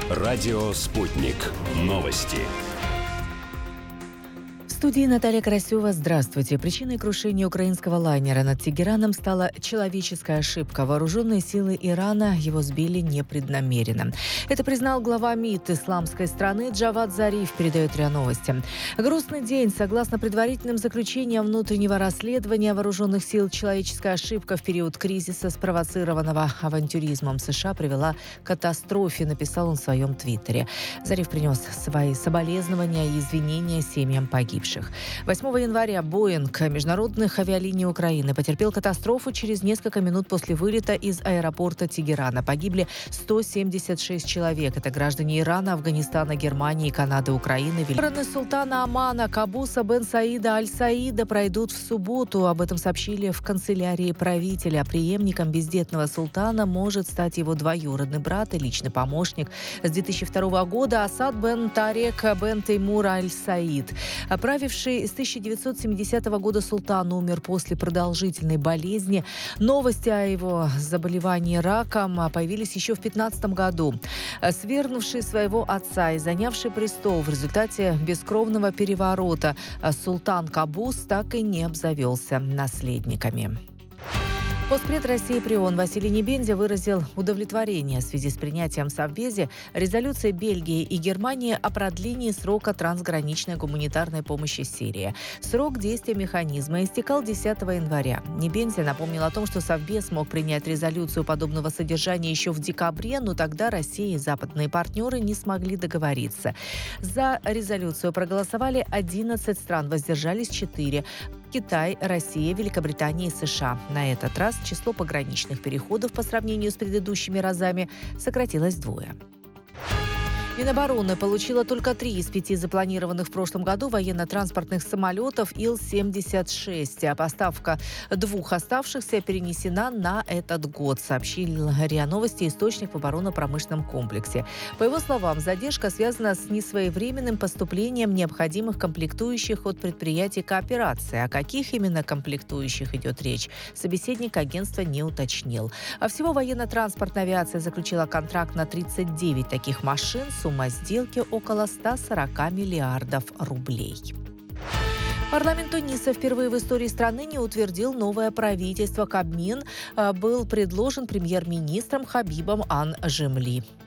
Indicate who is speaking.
Speaker 1: Радио «Спутник». Новости.
Speaker 2: В студии Наталья Карасева. Здравствуйте. Причиной крушения украинского лайнера над Тегераном стала человеческая ошибка. Вооруженные силы Ирана его сбили непреднамеренно. Это признал глава МИД исламской страны Джавад Зариф, передает РИА Новости. Грустный день. Согласно предварительным заключениям внутреннего расследования вооруженных сил, человеческая ошибка в период кризиса, спровоцированного авантюризмом США, привела к катастрофе, написал он в своем твиттере. Зариф принес свои соболезнования и извинения семьям погибших. 8 января Боинг международных авиалиний Украины потерпел катастрофу через несколько минут после вылета из аэропорта Тегерана. Погибли 176 человек. Это граждане Ирана, Афганистана, Германии, Канады, Украины. Стороны султана Омана Кабуса бен Саида Аль-Саида пройдут в субботу. Об этом сообщили в канцелярии правителя. Преемником бездетного султана может стать его двоюродный брат и личный помощник с 2002 года Асад бен Тарек бен Теймур Аль-Саид. Правивший с 1970 года султан умер после продолжительной болезни. Новости о его заболевании раком появились еще в 2015 году. Свергнувший своего отца и занявший престол в результате бескровного переворота, султан Кабус так и не обзавелся наследниками. Постпред России при ООН Василий Небензя выразил удовлетворение в связи с принятием в Совбезе резолюции Бельгии и Германии о продлении срока трансграничной гуманитарной помощи Сирии. Срок действия механизма истекал 10 января. Небензя напомнил о том, что Совбез мог принять резолюцию подобного содержания еще в декабре, но тогда Россия и западные партнеры не смогли договориться. За резолюцию проголосовали 11 стран, воздержались 4. Китай, Россия, Великобритания и США. На этот раз число пограничных переходов по сравнению с предыдущими разами сократилось вдвое. Минобороны получила только 3 из 5 запланированных в прошлом году военно-транспортных самолетов Ил-76, а поставка 2 оставшихся перенесена на этот год, сообщил РИА Новости источник в оборонно-промышленном комплексе. По его словам, задержка связана с несвоевременным поступлением необходимых комплектующих от предприятий кооперации. О каких именно комплектующих идет речь, собеседник агентства не уточнил. А всего военно-транспортная авиация заключила контракт на 39 таких машин. Сумма сделки около 140 миллиардов рублей. Парламент Туниса впервые в истории страны не утвердил новое правительство. Кабмин был предложен премьер-министром Хабибом Ан-Жемли.